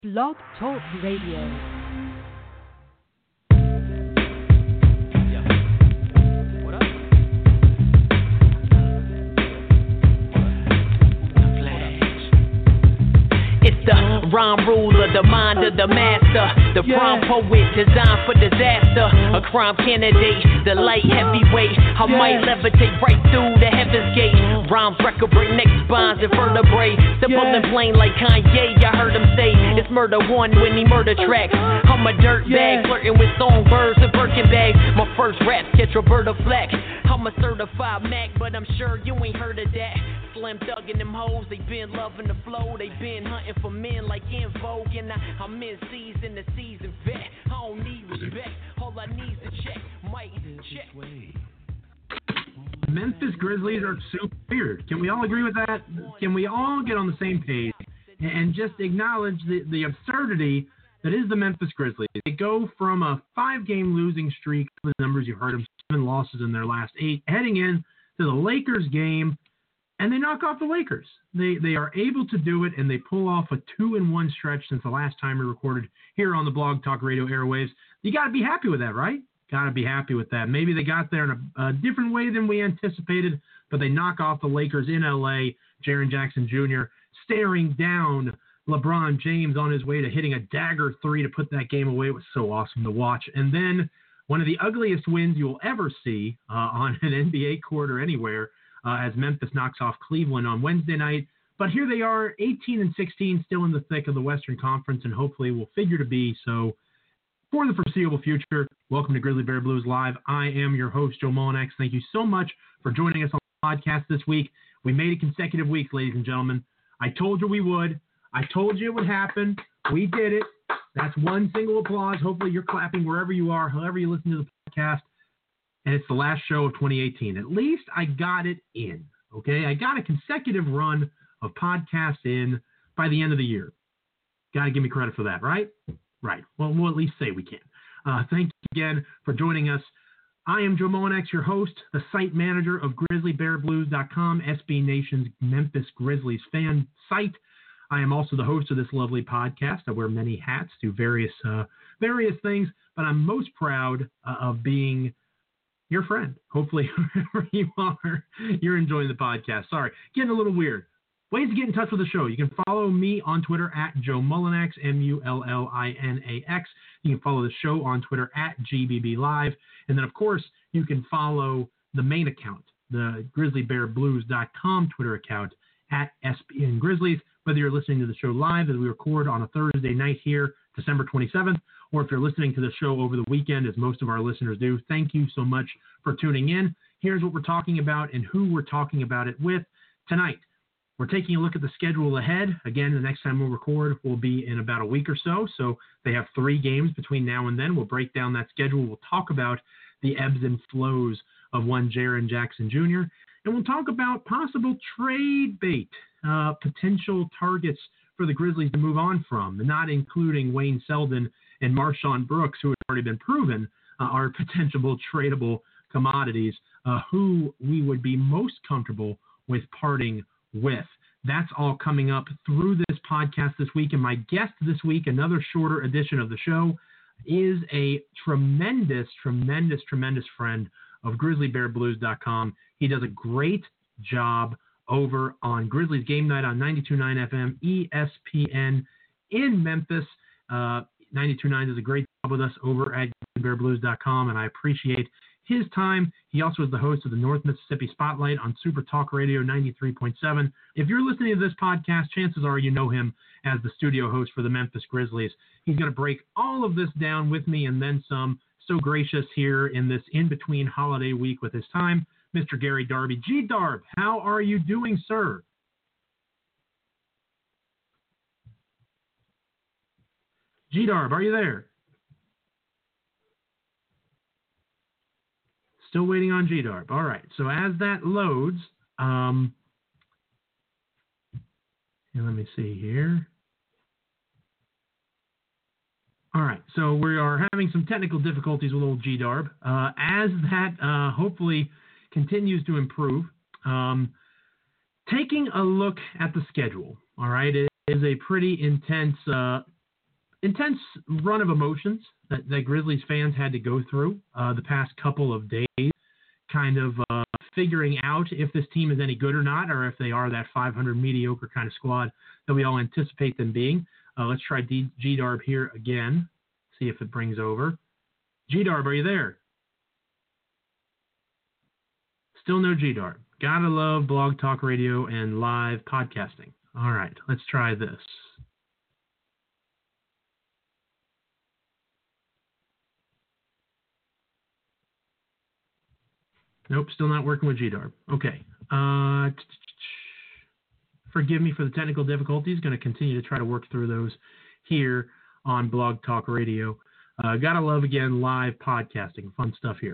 Blog Talk Radio. Rhyme ruler, the mind of the master, the prime poet designed for disaster, a crime candidate, the light heavyweight. I might levitate right through the heaven's gate. Rhymes record break neck spines and vertebrae. Simple and plain like Kanye, I heard him say it's murder one when he murder tracks. I'm a dirtbag flirting with songbirds and Birkin bags. My first rap sketch Roberta Flack. I'm a certified Mac, but I'm sure you ain't heard of that. Slim Thug and them hoes, they been loving the flow. They been hunting for men like In Vogue. And I'm in season, the season vet. I don't need respect, all I need is a check. Might check. Memphis Grizzlies are super weird. Can we all agree with that? Can we all get on the same page and just acknowledge the absurdity that is the Memphis Grizzlies? They go from a 5-game losing streak, the numbers you heard them, 7 losses in their last 8, heading in to the Lakers game, and they knock off the Lakers. They are able to do it, and they pull off a 2-1 stretch since the last time we recorded here on the Blog Talk Radio airwaves. You got to be happy with that, right? Got to be happy with that. Maybe they got there in a different way than we anticipated, but they knock off the Lakers in L.A. Jaren Jackson Jr. staring down LeBron James on his way to hitting a dagger 3 to put that game away. It was so awesome to watch. And then one of the ugliest wins you'll ever see on an NBA court or anywhere, as Memphis knocks off Cleveland on Wednesday night. But here they are, 18-16, still in the thick of the Western Conference, and hopefully will figure to be so for the foreseeable future. Welcome to Grizzly Bear Blues Live. I am your host, Joe Mullinax. Thank you so much for joining us on the podcast this week. We made it consecutive weeks, ladies and gentlemen. I told you we would. I told you it would happen. We did it. That's one single applause. Hopefully you're clapping wherever you are, however you listen to the podcast. And it's the last show of 2018. At least I got it in, okay? I got a consecutive run of podcasts in by the end of the year. Got to give me credit for that, right? Right. Well, we'll at least say we can. Thank you again for joining us. I am Joe Mullinax, your host, the site manager of GrizzlyBearBlues.com, SB Nation's Memphis Grizzlies fan site. I am also the host of this lovely podcast. I wear many hats, do various things, but I'm most proud of being your friend. Hopefully, wherever you are, you're enjoying the podcast. Sorry, getting a little weird. Ways to get in touch with the show. You can follow me on Twitter at Joe Mullinax, Mullinax. You can follow the show on Twitter at GBB Live. And then, of course, you can follow the main account, the GrizzlyBearBlues.com Twitter account at SBN Grizzlies. Whether you're listening to the show live as we record on a Thursday night here, December 27th, or if you're listening to the show over the weekend, as most of our listeners do, thank you so much for tuning in. Here's what we're talking about and who we're talking about it with tonight. We're taking a look at the schedule ahead. Again, the next time we'll record will be in about a week or so. So they have 3 games between now and then. We'll break down that schedule. We'll talk about the ebbs and flows of one Jaren Jackson Jr., and we'll talk about possible trade bait, potential targets for the Grizzlies to move on from, not including Wayne Selden and Marshawn Brooks, who have already been proven are potential tradable commodities, who we would be most comfortable with parting with. That's all coming up through this podcast this week. And my guest this week, another shorter edition of the show, is a tremendous friend of GrizzlyBearBlues.com. He does a great job over on Grizzlies Game Night on 92.9 FM ESPN in Memphis. 92.9 does a great job with us over at GrizzlyBearBlues.com, and I appreciate his time. He also is the host of the North Mississippi Spotlight on Super Talk Radio 93.7. If you're listening to this podcast, chances are you know him as the studio host for the Memphis Grizzlies. He's going to break all of this down with me and then some. So gracious here in this in-between holiday week with his time, Mr. Gary Darby. G-Darb, how are you doing, sir? G-Darb, are you there? Still waiting on G-Darb. All right. So as that loads, let me see here. All right. So we are having some technical difficulties with old G-Darb. As that hopefully continues to improve, taking a look at the schedule. All right. It is a pretty intense intense run of emotions that Grizzlies fans had to go through the past couple of days, kind of figuring out if this team is any good or not, or if they are that 500 mediocre kind of squad that we all anticipate them being. Let's try G-Darb here again, see if it brings over. G-Darb, are you there? Still no G-Darb. Gotta love Blog Talk Radio and live podcasting. All right, let's try this. Nope, still not working with G-Darb. Okay. Forgive me for the technical difficulties. Going to continue to try to work through those here on Blog Talk Radio. Gotta love, again, live podcasting. Fun stuff here.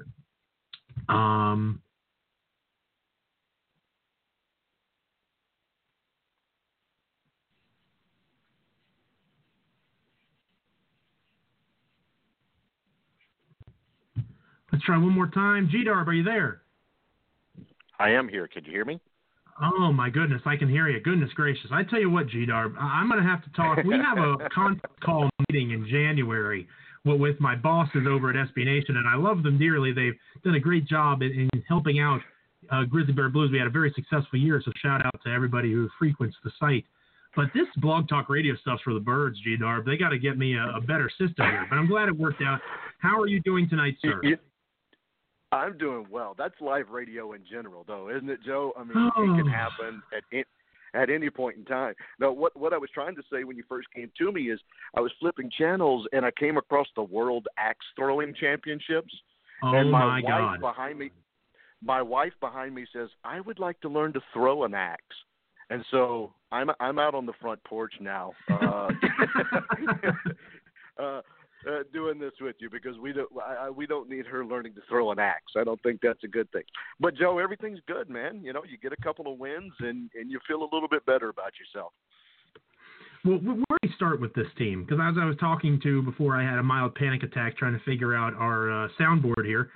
Let's try one more time. G-Darb, are you there? I am here. Can you hear me? Oh, my goodness. I can hear you. Goodness gracious. I tell you what, G-Darb, I'm going to have to talk. We have a conference call meeting in January with my bosses over at SB Nation, and I love them dearly. They've done a great job in helping out Grizzly Bear Blues. We had a very successful year, so shout out to everybody who frequents the site. But this Blog Talk Radio stuff's for the birds, G-Darb. They got to get me a better system here, but I'm glad it worked out. How are you doing tonight, sir? I'm doing well. That's live radio in general, though, isn't it, Joe? I mean, it can happen at any point in time. Now, what I was trying to say when you first came to me is I was flipping channels, and I came across the World Axe Throwing Championships. And my wife behind me says, I would like to learn to throw an axe. And so I'm out on the front porch now. Doing this with you because we don't need her learning to throw an axe. I don't think that's a good thing. But Joe, everything's good, man. You know, you get a couple of wins and you feel a little bit better about yourself. Well, where do we start with this team? Because as I was talking to before, I had a mild panic attack trying to figure out our soundboard here.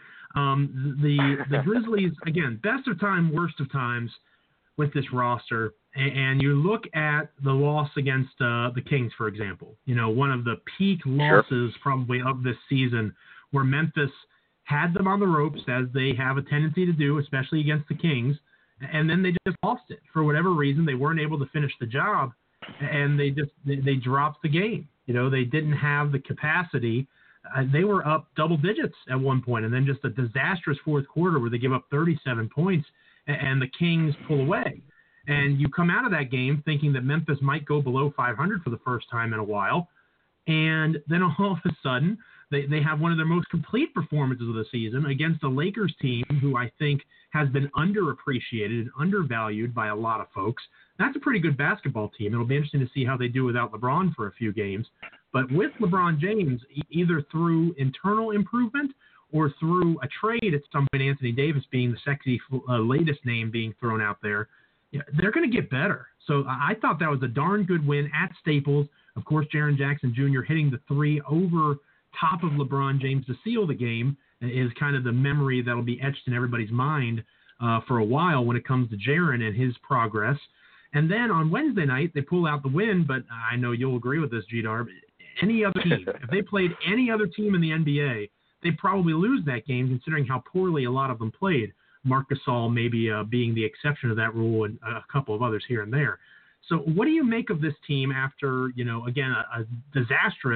The Grizzlies, again, best of time, worst of times with this roster. And you look at the loss against the Kings, for example, you know, one of the peak losses probably of this season where Memphis had them on the ropes, as they have a tendency to do, especially against the Kings, and then they just lost it. For whatever reason, they weren't able to finish the job, and they dropped the game. You know, they didn't have the capacity. They were up double digits at one point, and then just a disastrous fourth quarter where they give up 37 points, and the Kings pull away. And you come out of that game thinking that Memphis might go below 500 for the first time in a while. And then all of a sudden, they have one of their most complete performances of the season against a Lakers team who I think has been underappreciated and undervalued by a lot of folks. That's a pretty good basketball team. It'll be interesting to see how they do without LeBron for a few games. But with LeBron James, either through internal improvement or through a trade at some point, Anthony Davis being the sexy latest name being thrown out there, they're going to get better. So I thought that was a darn good win at Staples. Of course, Jaren Jackson Jr. hitting the three over top of LeBron James to seal the game is kind of the memory that'll be etched in everybody's mind for a while when it comes to Jaren and his progress. And then on Wednesday night, they pull out the win, but I know you'll agree with this, G-Darb. Any other team, if they played any other team in the NBA, they'd probably lose that game considering how poorly a lot of them played. Marc Gasol maybe being the exception to that rule, and a couple of others here and there. So what do you make of this team after, you know, again, a disastrous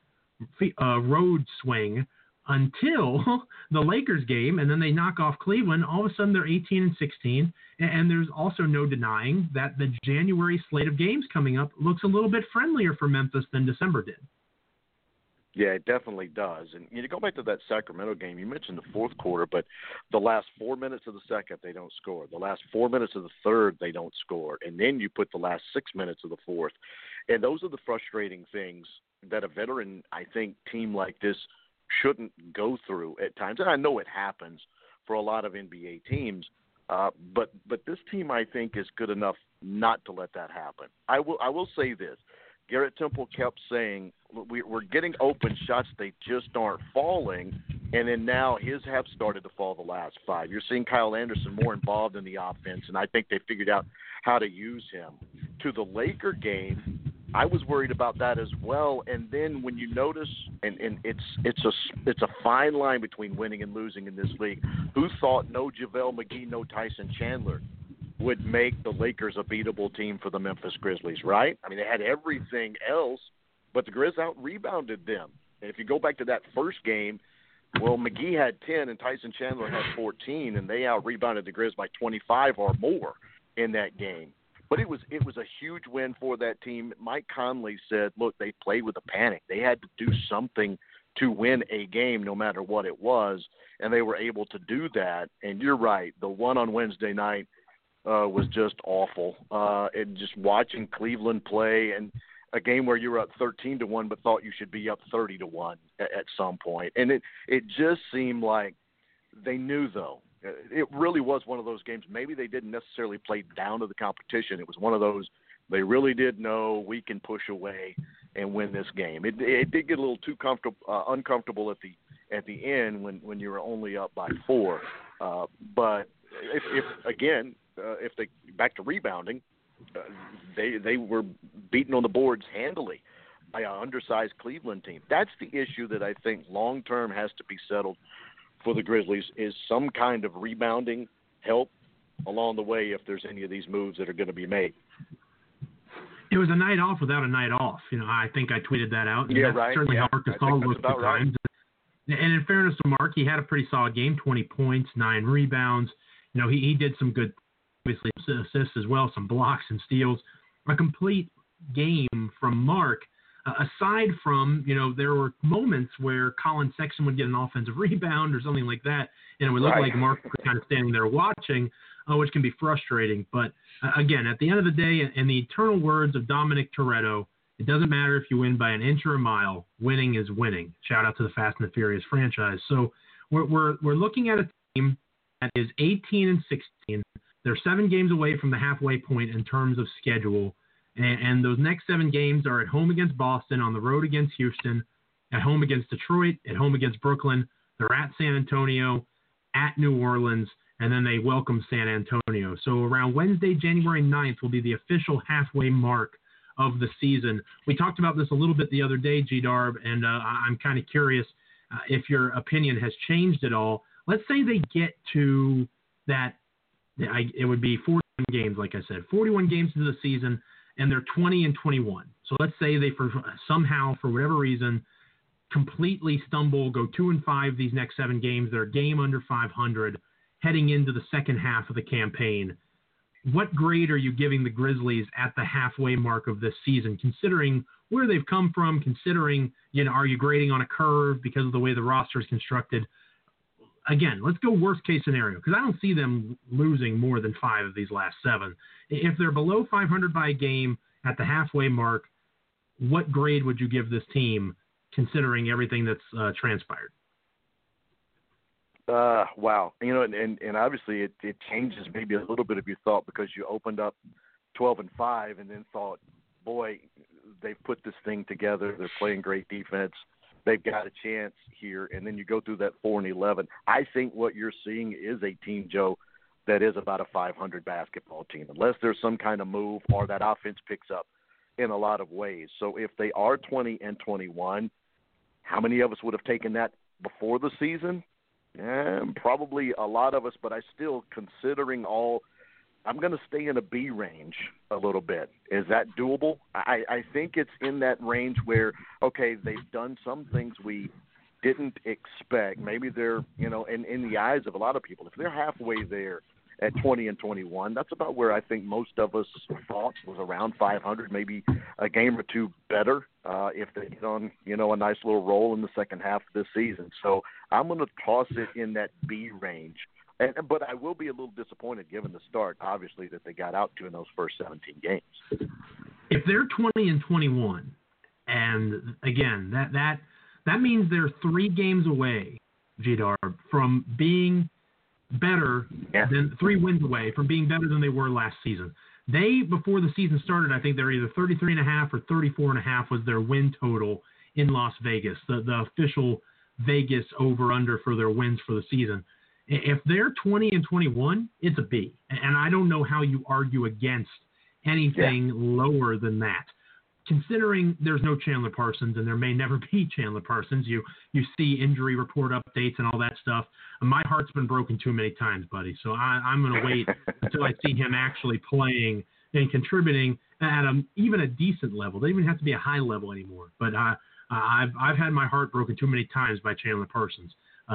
road swing until the Lakers game, and then they knock off Cleveland? All of a sudden they're 18-16, and there's also no denying that the January slate of games coming up looks a little bit friendlier for Memphis than December did. Yeah, it definitely does. And you go back to that Sacramento game, you mentioned the fourth quarter, but the last 4 minutes of the second, they don't score. The last 4 minutes of the third, they don't score. And then you put the last 6 minutes of the fourth. And those are the frustrating things that a veteran, I think, team like this shouldn't go through at times. And I know it happens for a lot of NBA teams, but this team, I think, is good enough not to let that happen. I will say this. Garrett Temple kept saying, we're getting open shots, they just aren't falling, and then now his have started to fall the last five. You're seeing Kyle Anderson more involved in the offense, and I think they figured out how to use him. To the Laker game, I was worried about that as well. And then when you notice, and it's a fine line between winning and losing in this league. Who thought no JaVale McGee, no Tyson Chandler would make the Lakers a beatable team for the Memphis Grizzlies, right? I mean, they had everything else, but the Grizz out-rebounded them. And if you go back to that first game, well, McGee had 10 and Tyson Chandler had 14, and they out-rebounded the Grizz by 25 or more in that game. But it was a huge win for that team. Mike Conley said, look, they played with a panic. They had to do something to win a game no matter what it was, and they were able to do that. And you're right, the one on Wednesday night was just awful. And just watching Cleveland play, and a game where you were up 13-1 but thought you should be up 30-1 at some point. And it just seemed like they knew, though. It really was one of those games. Maybe they didn't necessarily play down to the competition. It was one of those they really did know we can push away and win this game. It did get a little too uncomfortable at the end when you were only up by 4. But if they back to rebounding, they were beaten on the boards handily by an undersized Cleveland team. That's the issue that I think long term has to be settled for the Grizzlies, is some kind of rebounding help along the way if there's any of these moves that are going to be made. It was a night off without a night off. I think I tweeted that out. And that's right. Certainly how Marc Gasol looked at times. Right. And in fairness to Mark, he had a pretty solid game, 20 points, 9 rebounds. He did some good, obviously, assists as well, some blocks and steals. A complete game from Mark. Aside from, there were moments where Colin Sexton would get an offensive rebound or something like that, and it would look like Mark was kind of standing there watching, which can be frustrating. But, again, at the end of the day, in the eternal words of Dominic Toretto, it doesn't matter if you win by an inch or a mile. Winning is winning. Shout out to the Fast and the Furious franchise. So we're looking at a team that is 18-16. They're 7 games away from the halfway point in terms of schedule. And those next 7 games are at home against Boston, on the road against Houston, at home against Detroit, at home against Brooklyn. They're at San Antonio, at New Orleans, and then they welcome San Antonio. So around Wednesday, January 9th, will be the official halfway mark of the season. We talked about this a little bit the other day, G-Darb, and I'm kind of curious if your opinion has changed at all. Let's say they get to that, it would be 41 games, like I said, 41 games into the season, and they're 20-21. So let's say they somehow, for whatever reason, completely stumble, go 2-5 these next 7 games. They're a game under 500 heading into the second half of the campaign. What grade are you giving the Grizzlies at the halfway mark of this season, considering where they've come from, considering, are you grading on a curve because of the way the roster is constructed? Again, let's go worst case scenario, because I don't see them losing more than 5 of these last 7. If they're below 500 by a game at the halfway mark, what grade would you give this team, considering everything that's transpired? Wow. And obviously it changes maybe a little bit of your thought, because you opened up 12-5 and then thought, boy, they've put this thing together. They're playing great defense. They've got a chance here. And then you go through that 4-11. I think what you're seeing is a team, Joe, that is about a 500 basketball team, unless there's some kind of move or that offense picks up in a lot of ways. So if they are 20-21, how many of us would have taken that before the season? Probably a lot of us, but I still, considering all, I'm going to stay in a B range a little bit. Is that doable? I think it's in that range where, okay, they've done some things we didn't expect. Maybe they're, in the eyes of a lot of people, if they're halfway there at 20-21, that's about where I think most of us thought was around 500, maybe a game or 2 better if they get on, a nice little roll in the second half of this season. So I'm going to toss it in that B range. But I will be a little disappointed, given the start, obviously, that they got out to in those first 17 games. If they're 20-21, and again, that means they're 3 games away, G-Darb, from being better than 3 wins away from being better than they were last season. They, before the season started, I think they're either 33.5 or 34.5 was their win total in Las Vegas, the official Vegas over-under for their wins for the season. If they're 20-21, it's a B. And I don't know how you argue against anything lower than that. considering there's no Chandler Parsons and there may never be Chandler Parsons, you see injury report updates and all that stuff. My heart's been broken too many times, buddy. So I'm going to wait until I see him actually playing and contributing at even a decent level. They don't even have to be a high level anymore. But I've had my heart broken too many times by Chandler Parsons.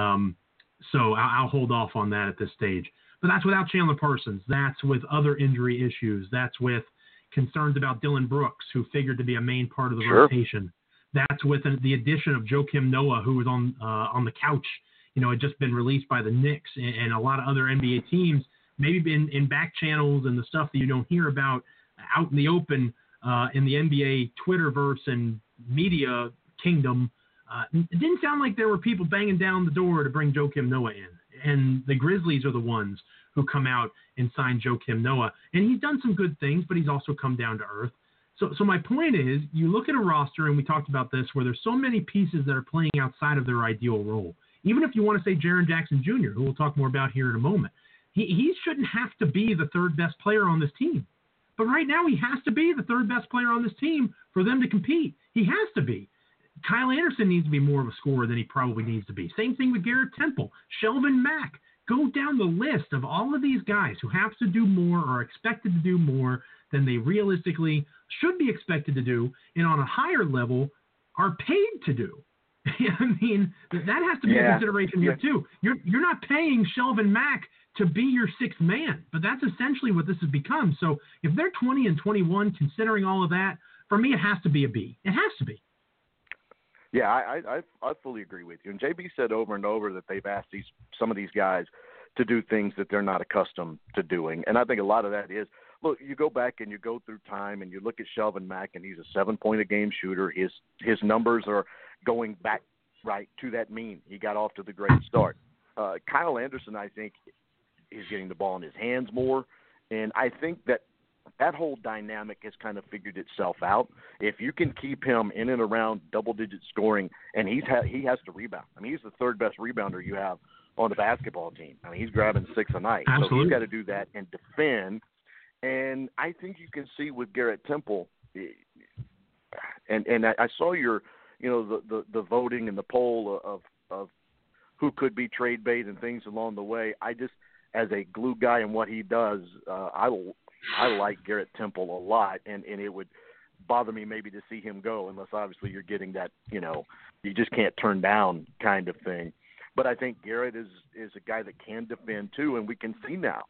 So I'll hold off on that at this stage. But that's without Chandler Parsons. That's with other injury issues. That's with concerns about Dylan Brooks, who figured to be a main part of the rotation. That's with the addition of Joakim Noah, who was on the couch. Had just been released by the Knicks and a lot of other NBA teams, maybe been in back channels and the stuff that you don't hear about out in the open in the NBA Twitterverse and media kingdom. It didn't sound like there were people banging down the door to bring Joakim Noah in. And the Grizzlies are the ones who come out and sign Joakim Noah. And he's done some good things, but he's also come down to earth. So my point is, you look at a roster, and we talked about this, where there's so many pieces that are playing outside of their ideal role. Even if you want to say Jaren Jackson Jr., who we'll talk more about here in a moment, he shouldn't have to be the third best player on this team. But right now he has to be the third best player on this team for them to compete. He has to be. Kyle Anderson needs to be more of a scorer than he probably needs to be. Same thing with Garrett Temple, Shelvin Mack. Go down the list of all of these guys who have to do more or are expected to do more than they realistically should be expected to do, and on a higher level are paid to do. I mean, that has to be a consideration here too. You're not paying Shelvin Mack to be your sixth man, but that's essentially what this has become. So if they're 20 and 21, considering all of that, for me it has to be a B. It has to be. Yeah, I fully agree with you. And JB said over and over that they've asked some of these guys to do things that they're not accustomed to doing. And I think a lot of that is, look, you go back and you go through time and you look at Shelvin Mack, and he's a 7-point-a-game shooter. His numbers are going back right to that mean. He got off to the great start. Kyle Anderson, I think, is getting the ball in his hands more. And I think that whole dynamic has kind of figured itself out. If you can keep him in and around double-digit scoring, and he has to rebound. I mean, he's the third-best rebounder you have on the basketball team. I mean, he's grabbing 6 a night. Absolutely. So he's got to do that and defend. And I think you can see with Garrett Temple, and I saw your, the voting and the poll of who could be trade bait and things along the way. I just, as a glue guy and what he does, I like Garrett Temple a lot, and it would bother me maybe to see him go, unless obviously you're getting that, you just can't turn down kind of thing. But I think Garrett is a guy that can defend too, and we can see now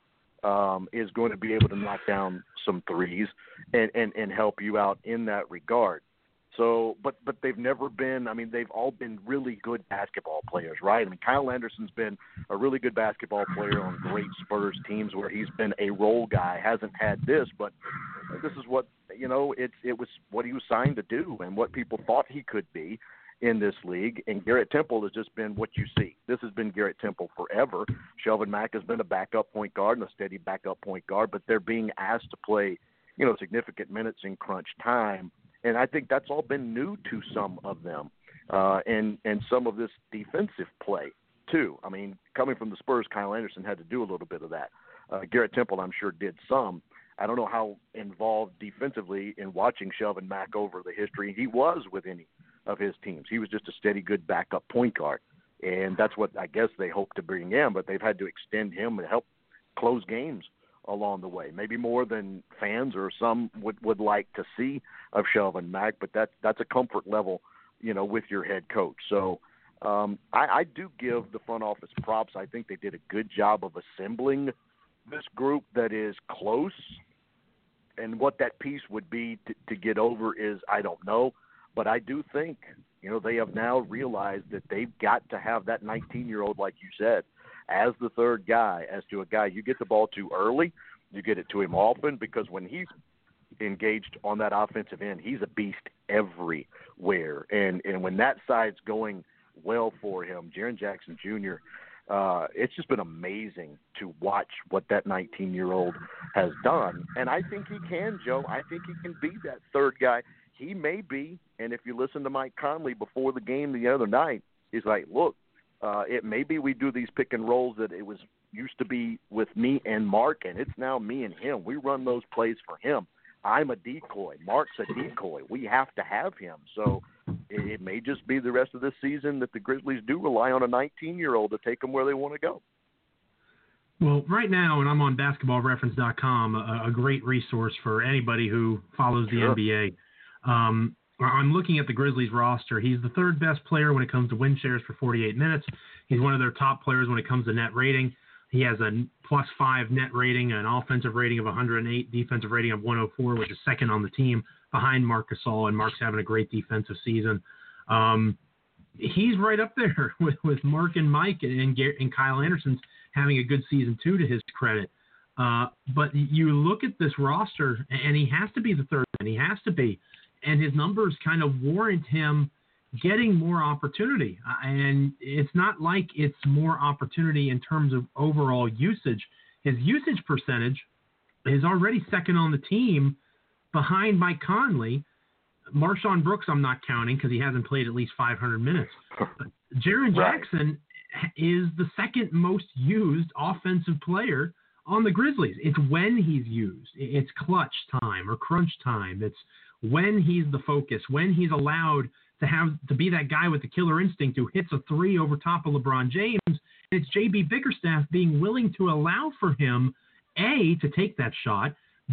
is going to be able to knock down some threes and help you out in that regard. So, but they've never been, I mean, they've all been really good basketball players, right? I mean, Kyle Anderson's been a really good basketball player on great Spurs teams where he's been a role guy, hasn't had this, but this is what, it was what he was signed to do and what people thought he could be in this league. And Garrett Temple has just been what you see. This has been Garrett Temple forever. Shelvin Mack has been a backup point guard and a steady backup point guard, but they're being asked to play, significant minutes in crunch time. And I think that's all been new to some of them, and some of this defensive play, too. I mean, coming from the Spurs, Kyle Anderson had to do a little bit of that. Garrett Temple, I'm sure, did some. I don't know how involved defensively in watching Shelvin Mack over the history he was with any of his teams. He was just a steady, good backup point guard, and that's what I guess they hope to bring in, but they've had to extend him and help close games along the way, maybe more than fans or some would like to see of Shelvin Mack, but that's a comfort level, with your head coach. So I do give the front office props. I think they did a good job of assembling this group that is close, and what that piece would be to get over is I don't know, but I do think, they have now realized that they've got to have that 19-year-old, like you said, as the third guy, as to a guy you get the ball to early, you get it to him often, because when he's engaged on that offensive end, he's a beast everywhere. And when that side's going well for him, Jaren Jackson Jr., it's just been amazing to watch what that 19-year-old has done. And I think he can, Joe. I think he can be that third guy. He may be, and if you listen to Mike Conley before the game the other night, he's like, look, it may be we do these pick and rolls that it was used to be with me and Mark, and it's now me and him. We run those plays for him. I'm a decoy. Mark's a decoy. We have to have him. So it may just be the rest of this season that the Grizzlies do rely on a 19-year-old to take them where they want to go. Well, right now, and I'm on basketballreference.com, a great resource for anybody who follows the NBA. I'm looking at the Grizzlies roster. He's the third best player when it comes to win shares for 48 minutes. He's one of their top players when it comes to net rating. He has a +5 net rating, an offensive rating of 108, defensive rating of 104, which is second on the team behind Marc Gasol, and Mark's having a great defensive season. He's right up there with Mark and Mike and Kyle Anderson's having a good season too, to his credit. But you look at this roster, and he has to be the third man. He has to be. And his numbers kind of warrant him getting more opportunity. And it's not like it's more opportunity in terms of overall usage. His usage percentage is already second on the team behind Mike Conley. Marshawn Brooks I'm not counting because he hasn't played at least 500 minutes. Jaren Jackson is the second most used offensive player on the Grizzlies. It's when he's used. It's clutch time or crunch time. It's when he's the focus, when he's allowed to be that guy with the killer instinct who hits a three over top of LeBron James. And it's J.B. Bickerstaff being willing to allow for him, A, to take that shot,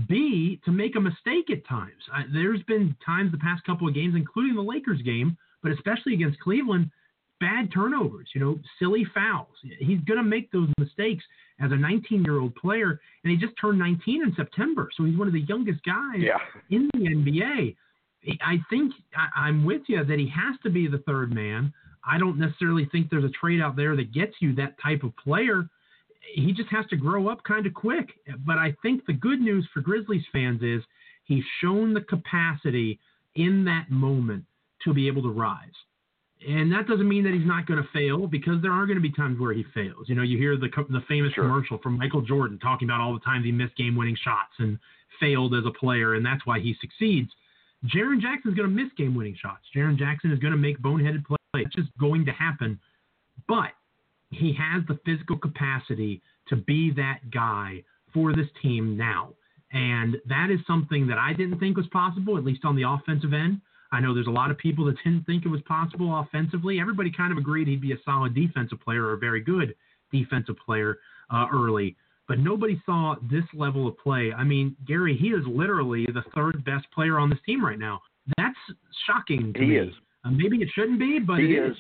B, to make a mistake at times. There's been times the past couple of games, including the Lakers game, but especially against Cleveland, bad turnovers, silly fouls. He's going to make those mistakes as a 19-year-old player, and he just turned 19 in September, so he's one of the youngest guys in the NBA. I think I'm with you that he has to be the third man. I don't necessarily think there's a trade out there that gets you that type of player. He just has to grow up kind of quick. But I think the good news for Grizzlies fans is he's shown the capacity in that moment to be able to rise. And that doesn't mean that he's not going to fail, because there are going to be times where he fails. You hear the famous commercial from Michael Jordan talking about all the times he missed game-winning shots and failed as a player, and that's why he succeeds. Jaren Jackson is going to miss game-winning shots. Jaren Jackson is going to make boneheaded plays. It's just going to happen. But he has the physical capacity to be that guy for this team now. And that is something that I didn't think was possible, at least on the offensive end. I know there's a lot of people that didn't think it was possible offensively. Everybody kind of agreed he'd be a solid defensive player or a very good defensive player early. But nobody saw this level of play. I mean, Gary, he is literally the third best player on this team right now. That's shocking to me. He is. Maybe it shouldn't be, but he it is.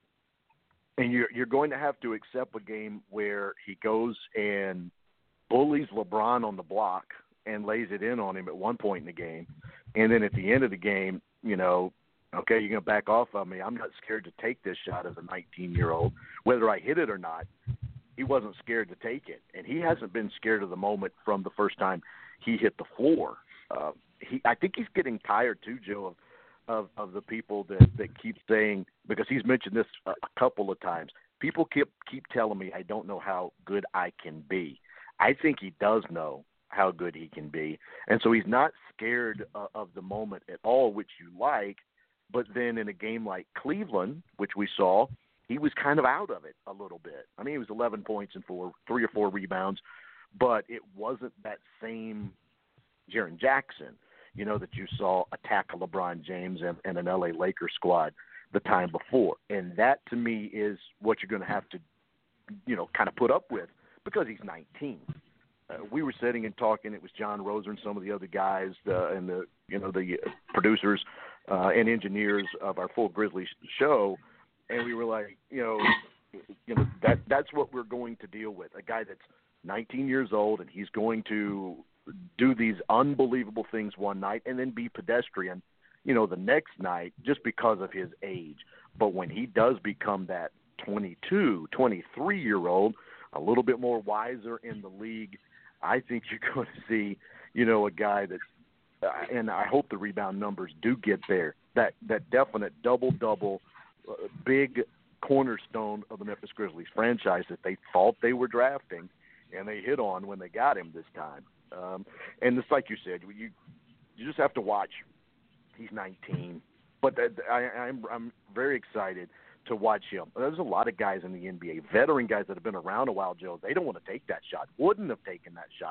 And you're going to have to accept a game where he goes and bullies LeBron on the block and lays it in on him at one point in the game. And then at the end of the game, okay, you're going to back off of me. I'm not scared to take this shot as a 19-year-old. Whether I hit it or not, he wasn't scared to take it. And he hasn't been scared of the moment from the first time he hit the floor. I think he's getting tired too, Joe, of the people that keep saying, because he's mentioned this a couple of times, people keep telling me I don't know how good I can be. I think he does know how good he can be. And so he's not scared of the moment at all, which you like. But then in a game like Cleveland, which we saw, he was kind of out of it a little bit. I mean, he was 11 points and 3 or 4 rebounds, but it wasn't that same Jaren Jackson, that you saw attack a LeBron James and an LA Lakers squad the time before. And that, to me, is what you're going to have to, kind of put up with, because he's 19. We were sitting and talking. It was John Roser and some of the other guys and the producers and engineers of our full Grizzlies show, and we were like, that's what we're going to deal with. A guy that's 19 years old, and he's going to do these unbelievable things one night and then be pedestrian, the next night, just because of his age. But when he does become that 22, 23-year-old, a little bit more wiser in the league, I think you're going to see, a guy that, and I hope the rebound numbers do get there, that definite double-double, big cornerstone of the Memphis Grizzlies franchise that they thought they were drafting, and they hit on when they got him this time. And it's like you said, you just have to watch. He's 19, but I'm very excited to watch him. There's a lot of guys in the NBA, veteran guys that have been around a while, Joe. They don't want to take that shot. Wouldn't have taken that shot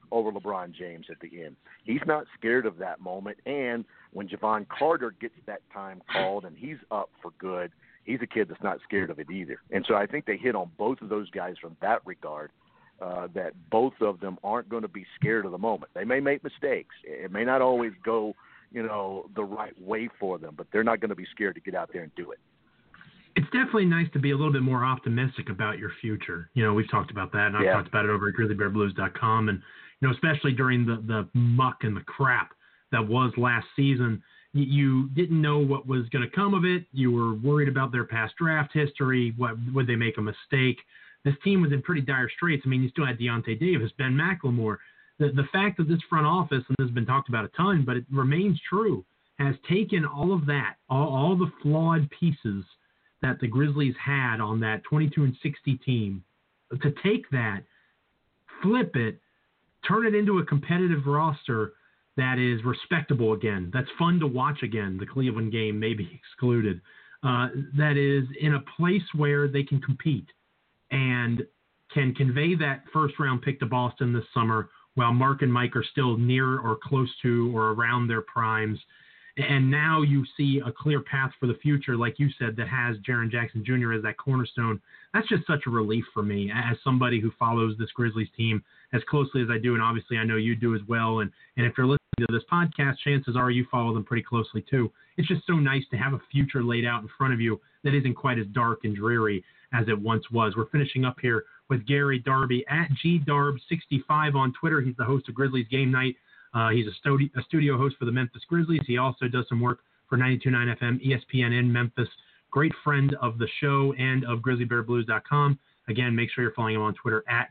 over LeBron James at the end. He's not scared of that moment. And when Javon Carter gets that time called and he's up for good, he's a kid that's not scared of it either. And so I think they hit on both of those guys from that regard, that both of them aren't going to be scared of the moment. They may make mistakes. It may not always go, the right way for them, but they're not going to be scared to get out there and do it. It's definitely nice to be a little bit more optimistic about your future. We've talked about that, and I've talked about it over at grizzlybearblues.com. And, especially during the muck and the crap that was last season, you didn't know what was going to come of it. You were worried about their past draft history. Would they make a mistake? This team was in pretty dire straits. I mean, you still had Deontay Davis, Ben McLemore. The fact that this front office, and this has been talked about a ton, but it remains true, has taken all of that, all the flawed pieces that the Grizzlies had on that 22-60 team, to take that, flip it, turn it into a competitive roster that is respectable again, that's fun to watch again, the Cleveland game may be excluded, that is in a place where they can compete and can convey that first-round pick to Boston this summer while Mark and Mike are still near or close to or around their primes. And now you see a clear path for the future, like you said, that has Jaren Jackson Jr. as that cornerstone. That's just such a relief for me as somebody who follows this Grizzlies team as closely as I do, and obviously I know you do as well. And if you're listening to this podcast, chances are you follow them pretty closely too. It's just so nice to have a future laid out in front of you that isn't quite as dark and dreary as it once was. We're finishing up here with Gary Darby at GDarb65 on Twitter. He's the host of Grizzlies Game Night. He's a studio host for the Memphis Grizzlies. He also does some work for 92.9 FM ESPN in Memphis. Great friend of the show and of grizzlybearblues.com. Again, make sure you're following him on Twitter at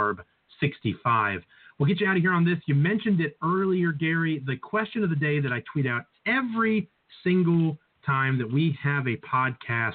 GDarb65. We'll get you out of here on this. You mentioned it earlier, Gary. The question of the day that I tweet out every single time that we have a podcast.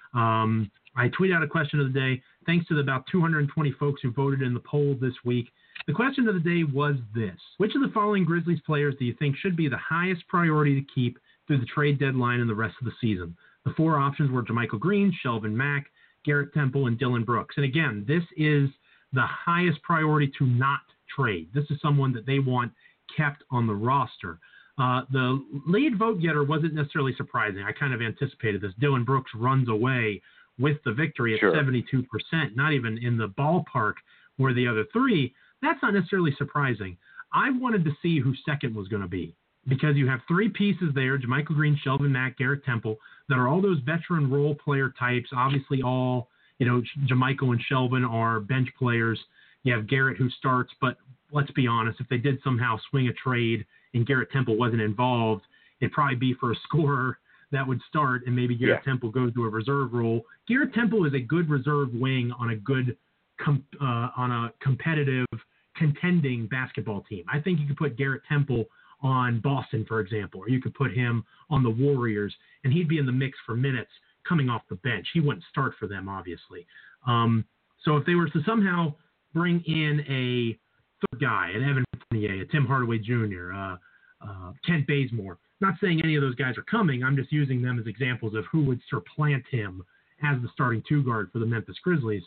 I tweet out a question of the day. Thanks to the about 220 folks who voted in the poll this week. The question of the day was this: which of the following Grizzlies players do you think should be the highest priority to keep through the trade deadline and the rest of the season? The four options were JaMychal Green, Shelvin Mack, Garrett Temple, and Dillon Brooks. And again, this is the highest priority to not trade. This is someone that they want kept on the roster. The lead vote getter wasn't necessarily surprising. I kind of anticipated this. Dillon Brooks runs away with the victory at 72%, not even in the ballpark where the other three. That's not necessarily surprising. I wanted to see who second was going to be because you have three pieces there, JaMychal Green, Shelvin Mack, Garrett Temple, that are all those veteran role player types. Obviously all, JaMychal and Shelvin are bench players. You have Garrett who starts, but let's be honest, if they did somehow swing a trade and Garrett Temple wasn't involved, it'd probably be for a scorer that would start and maybe Garrett Temple goes to a reserve role. Garrett Temple is a good reserve wing on a good on a competitive, contending basketball team. I think you could put Garrett Temple on Boston, for example, or you could put him on the Warriors, and he'd be in the mix for minutes coming off the bench. He wouldn't start for them, obviously. So if they were to somehow bring in a third guy, an Evan Fournier, a Tim Hardaway Jr., Kent Bazemore, not saying any of those guys are coming. I'm just using them as examples of who would supplant him as the starting two guard for the Memphis Grizzlies.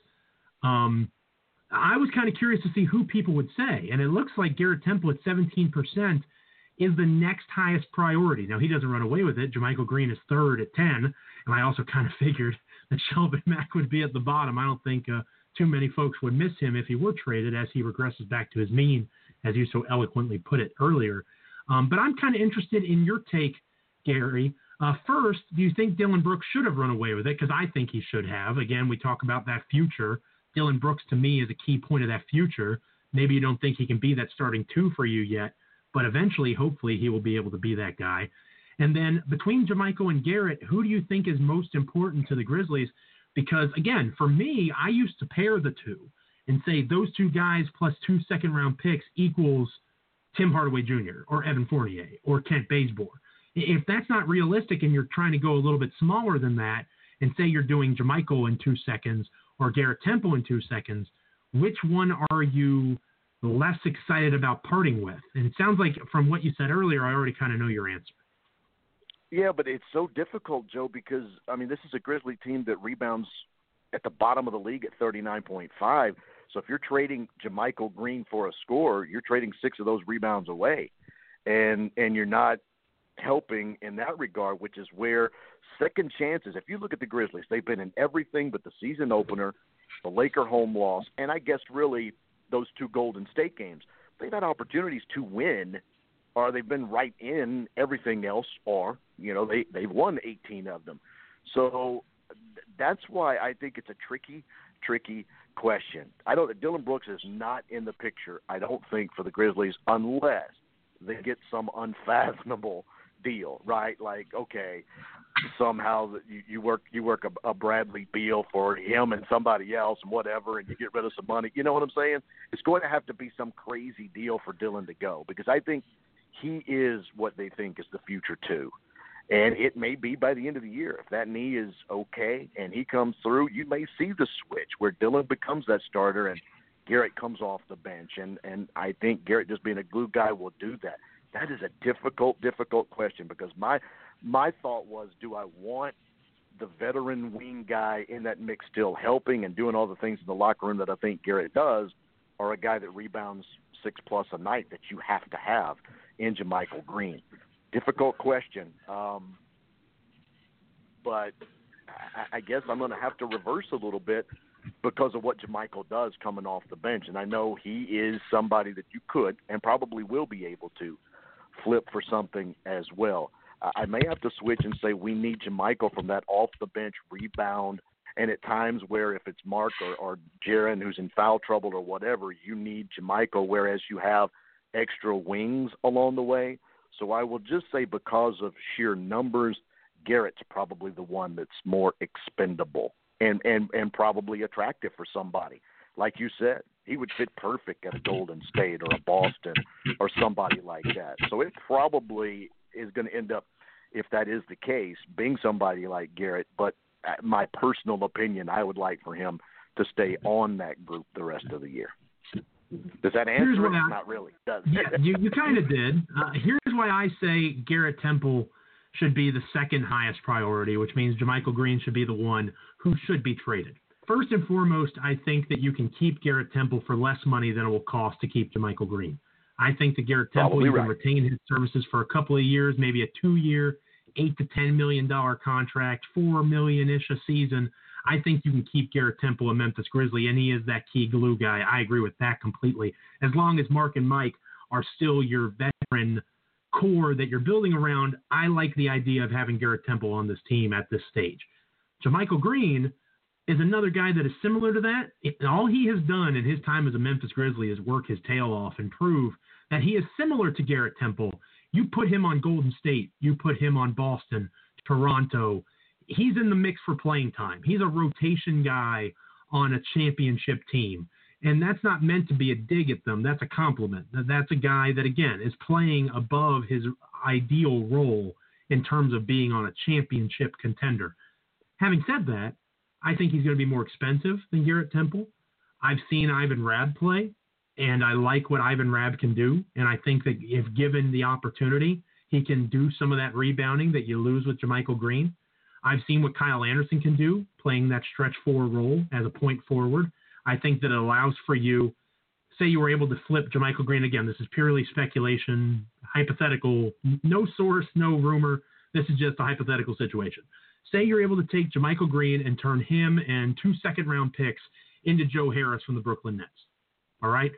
I was kind of curious to see who people would say, and it looks like Garrett Temple at 17% is the next highest priority. Now, he doesn't run away with it. JaMychal Green is third at 10, and I also kind of figured that Shelvin Mack would be at the bottom. I don't think too many folks would miss him if he were traded as he regresses back to his mean, as you so eloquently put it earlier. But I'm kind of interested in your take, Gary. First, do you think Dillon Brooks should have run away with it? Because I think he should have. Again, we talk about that future. Dillon Brooks, to me, is a key point of that future. Maybe you don't think he can be that starting two for you yet, but eventually, hopefully, he will be able to be that guy. And then between JaMychal and Garrett, who do you think is most important to the Grizzlies? Because, again, for me, I used to pair the two and say those two guys plus 2 second-round picks equals Tim Hardaway Jr. or Evan Fournier or Kent Bazemore. If that's not realistic and you're trying to go a little bit smaller than that and say you're doing JaMychal in 2 seconds or Garrett Temple in 2 seconds, which one are you less excited about parting with? And it sounds like from what you said earlier, I already kind of know your answer. Yeah, but it's so difficult, Joe, because, this is a Grizzly team that rebounds at the bottom of the league at 39.5. So if you're trading JaMychal Green for a score, you're trading 6 of those rebounds away, and you're not helping in that regard, which is where second chances. If you look at the Grizzlies, they've been in everything but the season opener, the Laker home loss, and I guess really those 2 Golden State games. They've had opportunities to win, or they've been right in everything else, or they've won 18 of them. So that's why I think it's a tricky question. Dillon Brooks is not in the picture, I don't think, for the Grizzlies unless they get some unfathomable deal, right? Like, okay, somehow you work a Bradley Beal for him and somebody else and whatever, and you get rid of some money. You know what I'm saying? It's going to have to be some crazy deal for Dillon to go, because I think he is what they think is the future too. And it may be by the end of the year. If that knee is okay and he comes through, you may see the switch where Dillon becomes that starter and Garrett comes off the bench. And I think Garrett, just being a glue guy, will do that. That is a difficult question, because my thought was, do I want the veteran wing guy in that mix still helping and doing all the things in the locker room that I think Garrett does, or a guy that rebounds 6+ a night that you have to have in JaMychal Green? Difficult question, but I guess I'm going to have to reverse a little bit because of what JaMychal does coming off the bench. And I know he is somebody that you could and probably will be able to flip for something as well. I may have to switch and say we need JaMychal from that off-the-bench rebound, and at times where if it's Mark or Jaren who's in foul trouble or whatever, you need JaMychal, whereas you have extra wings along the way. So I will just say, because of sheer numbers, Garrett's probably the one that's more expendable and probably attractive for somebody. Like you said, he would fit perfect at a Golden State or a Boston or somebody like that. So it probably is going to end up, if that is the case, being somebody like Garrett. But my personal opinion, I would like for him to stay on that group the rest of the year. Does that answer it? Not really. Does it? Yeah, you kind of did. Here's why I say Garrett Temple should be the second highest priority, which means JaMychal Green should be the one who should be traded. First and foremost, I think that you can keep Garrett Temple for less money than it will cost to keep JaMychal Green. I think that Garrett Temple, you can retain his services for a couple of years, maybe a 2-year, $8 to $10 million contract, $4 million-ish a season. I think you can keep Garrett Temple a Memphis Grizzly, and he is that key glue guy. I agree with that completely. As long as Mark and Mike are still your veteran core that you're building around, I like the idea of having Garrett Temple on this team at this stage. JaMychal Green is another guy that is similar to that. And all he has done in his time as a Memphis Grizzly is work his tail off and prove that he is similar to Garrett Temple. You put him on Golden State, you put him on Boston, Toronto, he's in the mix for playing time. He's a rotation guy on a championship team. And that's not meant to be a dig at them. That's a compliment. That's a guy that, again, is playing above his ideal role in terms of being on a championship contender. Having said that, I think he's going to be more expensive than Garrett Temple. I've seen Ivan Rabb play, and I like what Ivan Rabb can do. And I think that if given the opportunity, he can do some of that rebounding that you lose with JaMychal Green. I've seen what Kyle Anderson can do, playing that stretch 4 role as a point forward. I think that it allows for you, say you were able to flip JaMychal Green. Again, this is purely speculation, hypothetical, no source, no rumor. This is just a hypothetical situation. Say you're able to take JaMychal Green and turn him and 2 second-round picks into Joe Harris from the Brooklyn Nets. All right?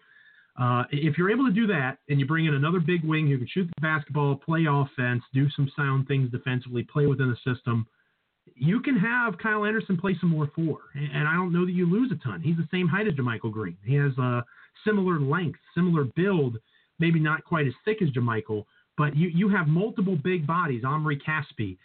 If you're able to do that and you bring in another big wing who can shoot the basketball, play offense, do some sound things defensively, play within the system, you can have Kyle Anderson play some more 4. And I don't know that you lose a ton. He's the same height as JaMychal Green. He has a similar length, similar build, maybe not quite as thick as JaMychal, but you have multiple big bodies. Omri Caspi,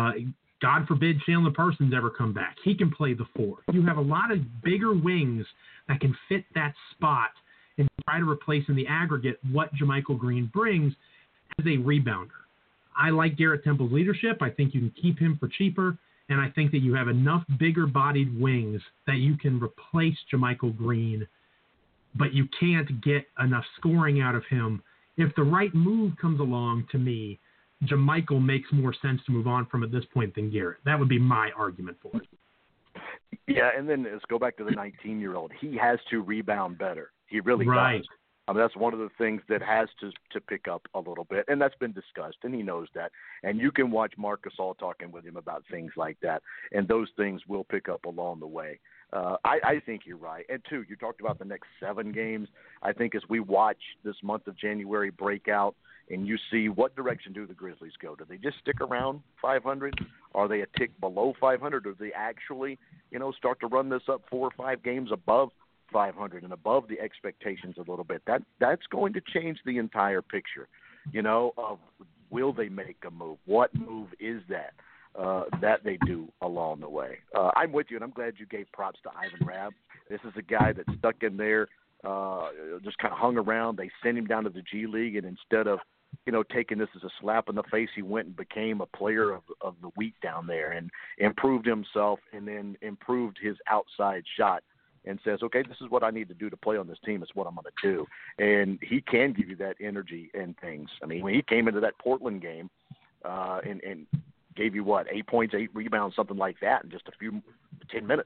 God forbid Chandler Parsons ever come back. He can play the 4. You have a lot of bigger wings that can fit that spot and try to replace in the aggregate what JaMychal Green brings as a rebounder. I like Garrett Temple's leadership. I think you can keep him for cheaper, and I think that you have enough bigger-bodied wings that you can replace JaMychal Green, but you can't get enough scoring out of him. If the right move comes along, to me, JaMychal makes more sense to move on from at this point than Garrett. That would be my argument for it. Yeah, and then let's go back to the 19-year-old. He has to rebound better. He really Right. does. I mean, that's one of the things that has to pick up a little bit, and that's been discussed, and he knows that. And you can watch Marc Gasol talking with him about things like that, and those things will pick up along the way. I think you're right. And, two, you talked about the next 7 games. I think as we watch this month of January break out and you see what direction do the Grizzlies go, do they just stick around 500? Are they a tick below 500? Or do they actually, start to run this up 4 or 5 games above 500 and above the expectations a little bit? That's going to change the entire picture, of will they make a move? What move is that they do along the way? I'm with you, and I'm glad you gave props to Ivan Rabb. This is a guy that's stuck in there, just kind of hung around. They sent him down to the G League, and instead of taking this as a slap in the face, he went and became a player of the week down there and improved himself and then improved his outside shot and says, okay, this is what I need to do to play on this team. It's what I'm going to do. And he can give you that energy and things. I mean, when he came into that Portland game and gave you, 8 points, 8 rebounds, something like that in just 10 minutes.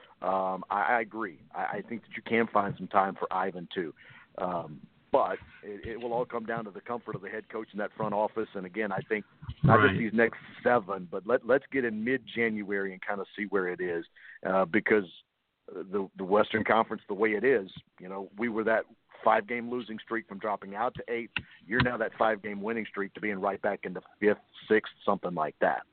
I agree. I think that you can find some time for Ivan too. But it will all come down to the comfort of the head coach in that front office. And, again, I think not just these next 7, but let's get in mid-January and kind of see where it is because the Western Conference, the way it is, we were that 5-game losing streak from dropping out to 8. You're now that 5-game winning streak to being right back into 5th, 6th, something like that.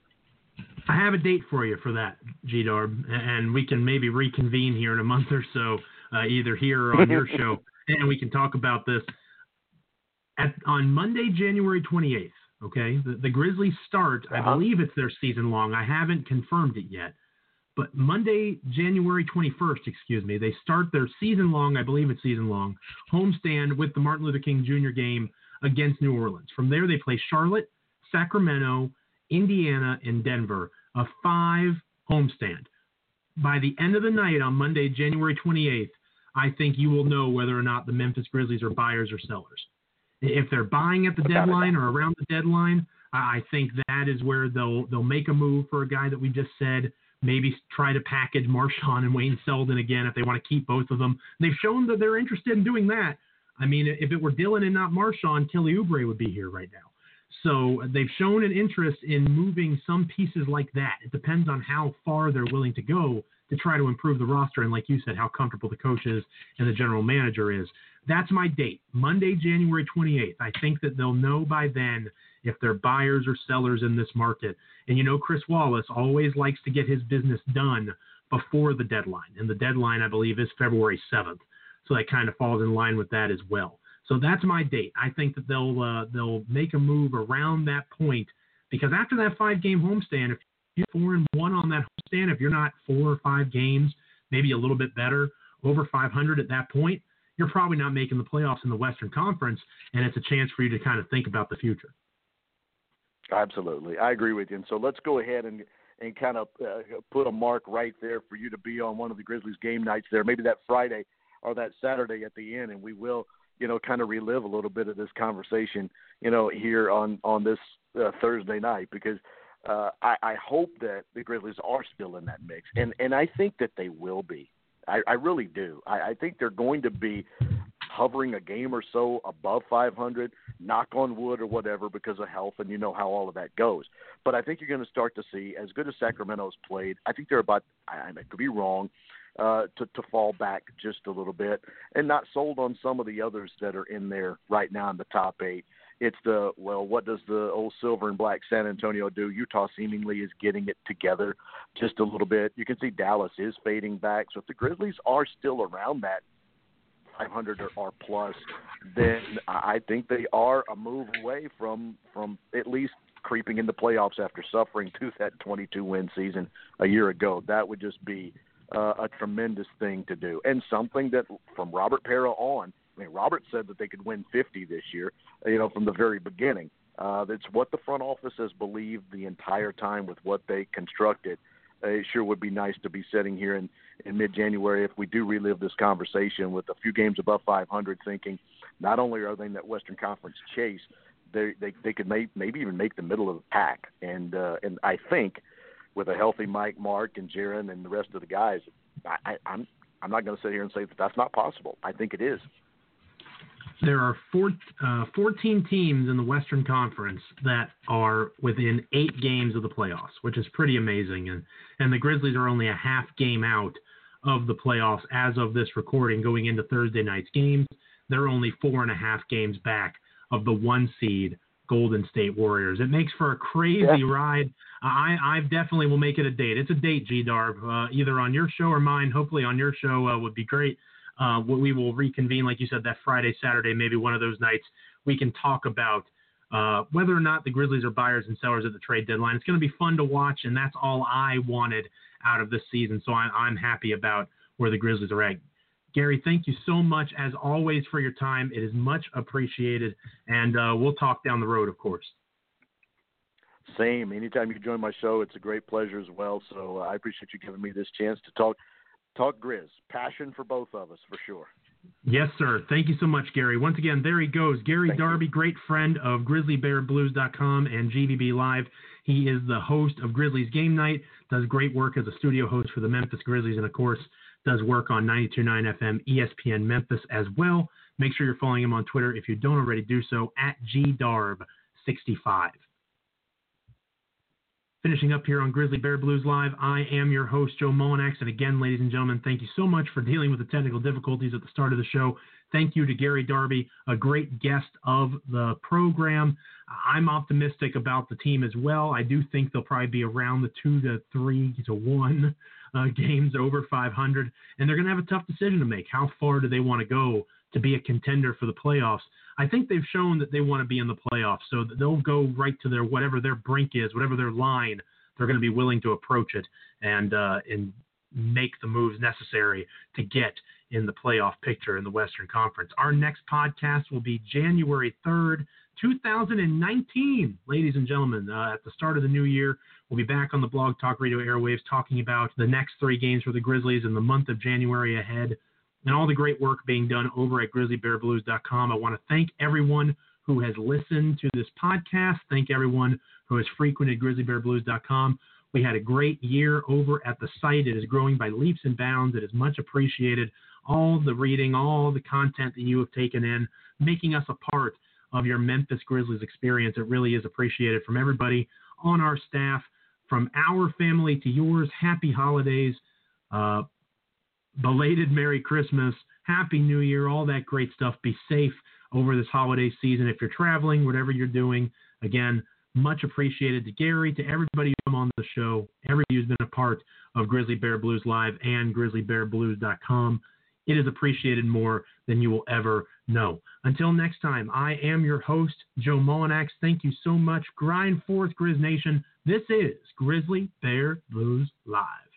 I have a date for you for that, G-Darb, and we can maybe reconvene here in a month or so, either here or on your show, and we can talk about this. On Monday, January 28th, okay, the Grizzlies start, I believe it's their season long. I haven't confirmed it yet. But Monday, January 21st, they start their season long, I believe it's season long, homestand with the Martin Luther King Jr. game against New Orleans. From there, they play Charlotte, Sacramento, Indiana, and Denver, a 5 homestand. By the end of the night on Monday, January 28th, I think you will know whether or not the Memphis Grizzlies are buyers or sellers. If they're buying at the deadline or around the deadline, I think that is where they'll make a move for a guy that we just said. Maybe try to package Marshawn and Wayne Selden again if they want to keep both of them. They've shown that they're interested in doing that. I mean, if it were Dillon and not Marshawn, Kelly Oubre would be here right now. So they've shown an interest in moving some pieces like that. It depends on how far they're willing to go to try to improve the roster. And like you said, how comfortable the coach is and the general manager is. That's my date, Monday, January 28th. I think that they'll know by then if they're buyers or sellers in this market. And Chris Wallace always likes to get his business done before the deadline. And the deadline, I believe, is February 7th. So that kind of falls in line with that as well. So that's my date. I think that they'll make a move around that point because after that 5-game homestand, if you're 4-1 on that homestand, if you're not 4 or 5 games, maybe a little bit better, over 500 at that point, you're probably not making the playoffs in the Western Conference, and it's a chance for you to kind of think about the future. Absolutely. I agree with you. And so let's go ahead and kind of put a mark right there for you to be on one of the Grizzlies game nights there, maybe that Friday or that Saturday at the end, and we will, kind of relive a little bit of this conversation, here on this Thursday night because I hope that the Grizzlies are still in that mix, and I think that they will be. I really do. I think they're going to be hovering a game or so above 500, knock on wood or whatever because of health, and how all of that goes. But I think you're going to start to see, as good as Sacramento's played, I think they're about, I could be wrong, to fall back just a little bit and not sold on some of the others that are in there right now in the top 8. It's what does the old silver and black San Antonio do? Utah seemingly is getting it together just a little bit. You can see Dallas is fading back. So if the Grizzlies are still around that 500 or plus, then I think they are a move away from at least creeping into playoffs after suffering through that 22-win season a year ago. That would just be a tremendous thing to do, and something that from Robert Parra on, I mean, Robert said that they could win 50 this year, from the very beginning. That's what the front office has believed the entire time with what they constructed. It sure would be nice to be sitting here in mid-January if we do relive this conversation with a few games above 500, thinking not only are they in that Western Conference chase, they could maybe even make the middle of the pack. And I think with a healthy Mike, Mark, and Jaron, and the rest of the guys, I'm not going to sit here and say that that's not possible. I think it is. There are 14 teams in the Western Conference that are within 8 games of the playoffs, which is pretty amazing. And the Grizzlies are only a half game out of the playoffs as of this recording going into Thursday night's games. They're only 4.5 games back of the 1 seed Golden State Warriors. It makes for a crazy ride. I definitely will make it a date. It's a date, G-Darb, either on your show or mine. Hopefully on your show would be great. We will reconvene, like you said, that Friday, Saturday, maybe one of those nights. We can talk about whether or not the Grizzlies are buyers and sellers at the trade deadline. It's going to be fun to watch, and that's all I wanted out of this season. So I'm happy about where the Grizzlies are at. Gary, thank you so much, as always, for your time. It is much appreciated, and we'll talk down the road, of course. Same. Anytime you can join my show, it's a great pleasure as well. So I appreciate you giving me this chance to talk Grizz. Passion for both of us, for sure. Yes, sir. Thank you so much, Gary. Once again, there he goes. Gary Darby, great friend of GrizzlyBearBlues.com and GBB Live. He is the host of Grizzlies Game Night, does great work as a studio host for the Memphis Grizzlies, and, of course, does work on 92.9 FM ESPN Memphis as well. Make sure you're following him on Twitter if you don't already do so, at GDarb65. Finishing up here on Grizzly Bear Blues Live, I am your host, Joe Mullinax. And again, ladies and gentlemen, thank you so much for dealing with the technical difficulties at the start of the show. Thank you to Gary Darby, a great guest of the program. I'm optimistic about the team as well. I do think they'll probably be around the 2-3-1 games over 500. And they're going to have a tough decision to make. How far do they want to go to be a contender for the playoffs? I think they've shown that they want to be in the playoffs, so they'll go right to their whatever their brink is, whatever their line. They're going to be willing to approach it and make the moves necessary to get in the playoff picture in the Western Conference. Our next podcast will be January 3rd, 2019. Ladies and gentlemen, at the start of the new year, we'll be back on the Blog Talk Radio airwaves talking about the next 3 games for the Grizzlies in the month of January ahead, and all the great work being done over at GrizzlyBearBlues.com. I want to thank everyone who has listened to this podcast. Thank everyone who has frequented GrizzlyBearBlues.com. We had a great year over at the site. It is growing by leaps and bounds. It is much appreciated. All the reading, all the content that you have taken in, making us a part of your Memphis Grizzlies experience. It really is appreciated from everybody on our staff, from our family to yours. Happy holidays. Belated Merry Christmas, Happy New Year, all that great stuff. Be safe over this holiday season. If you're traveling, whatever you're doing, again, much appreciated to Gary, to everybody who's come on the show, everybody who's been a part of Grizzly Bear Blues Live and GrizzlyBearBlues.com. It is appreciated more than you will ever know. Until next time, I am your host, Joe Mullinax. Thank you so much. Grind forth, Grizz Nation. This is Grizzly Bear Blues Live.